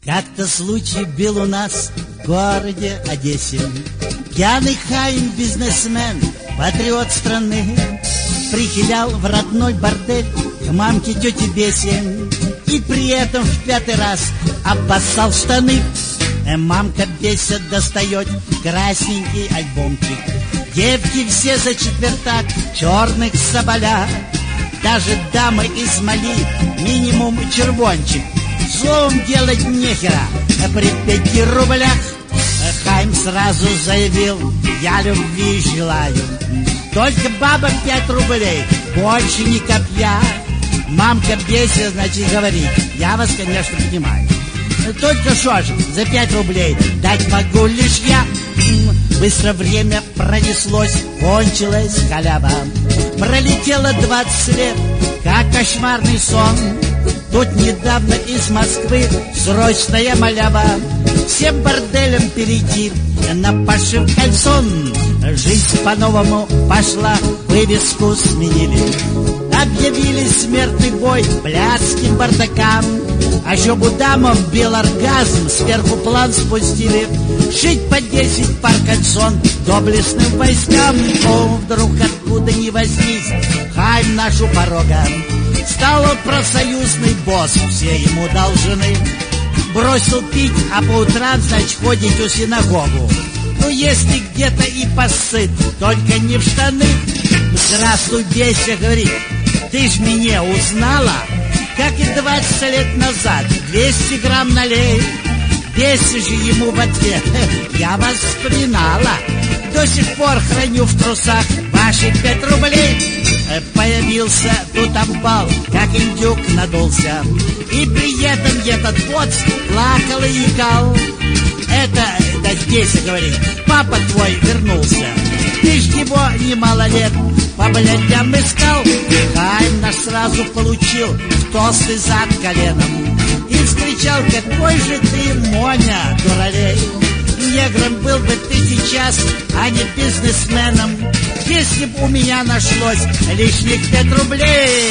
Как-то случай был у нас в городе Одессе. Пьяный Хаим, бизнесмен, патриот страны, прихилял в родной бордель к мамке тете Бесе и при этом в 5-й раз обоссал штаны. Мамка Беся достает красненький альбомчик. Девки все за четвертак черных соболя. Даже дамы из Мали минимум червончик. Словом, делать нехера. При 5 рублях Хаим сразу заявил: я любви желаю. Только баба 5 рублей, больше ни копья. Мамка Беся, значит, говорит: я вас, конечно, понимаю. Только что ж, за 5 рублей дать могу лишь я. Быстро время пронеслось, кончилась халява. Пролетело 20 лет, как кошмарный сон. Тут недавно из Москвы срочная малява: всем борделям перейти на пошив кальсон. Жизнь по-новому пошла, вывеску сменили. Объявили смертный бой блядским бардакам. А еще дамам бил оргазм, сверху план спустили: шить по 10 пар кальсон доблестным войскам. О, вдруг откуда ни возьмись, Хаим наш у порога. Стал он профсоюзный босс, все ему должны. Бросил пить, а по утрам, значит, ходить в синагогу. Ну, если где-то и посыт, только не в штаны. Здравствуй, Беся, говорит, ты ж меня узнала? Как и 20 лет назад, 200 грамм налей. Беся же ему в ответ: я вас вспоминала. До сих пор храню в трусах ваши 5 рублей. Появился тут амбал, как индюк надулся. И при этом этот вот плакал и икал. Это Беся говорит: папа твой вернулся. Ты ж его немало лет по блядям искал. Хаим наш сразу получил в толстый зад коленом и вскричал: какой же ты, Моня, дуралей! Негром был бы ты сейчас, а не бизнесменом, если б у меня нашлось лишних 5 рублей.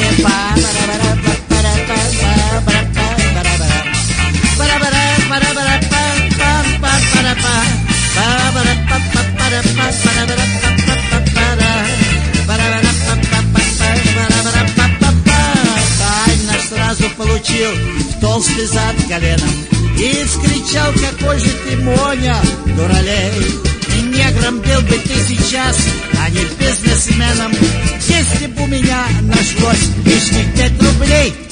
Хаим наш сразу получил в толстый зад коленом и вскричал: какой же ты, Моня, дуралей! Негром был бы ты сейчас, а не бизнесменом, если бы у меня нашлось лишних 5 рублей.